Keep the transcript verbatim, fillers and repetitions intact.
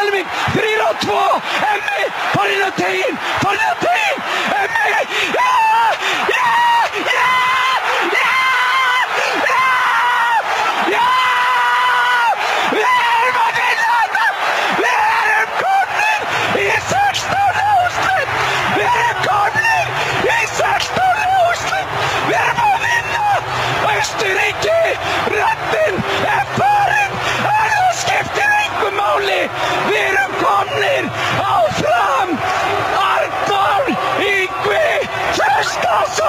helming, þrír og tvo, Emmi, farinn á teginn, farinn á teginn, Emmi, já, já, já, já, já, já, við erum að vinna þetta, við erum komnir í sextán úrslit, við erum komnir í sextán úrslit, við erum að vinna, Austurríki, röddin er farin, en það skiptir engu máli, við erum komnir áfram, Arnór Ingvi Traustason.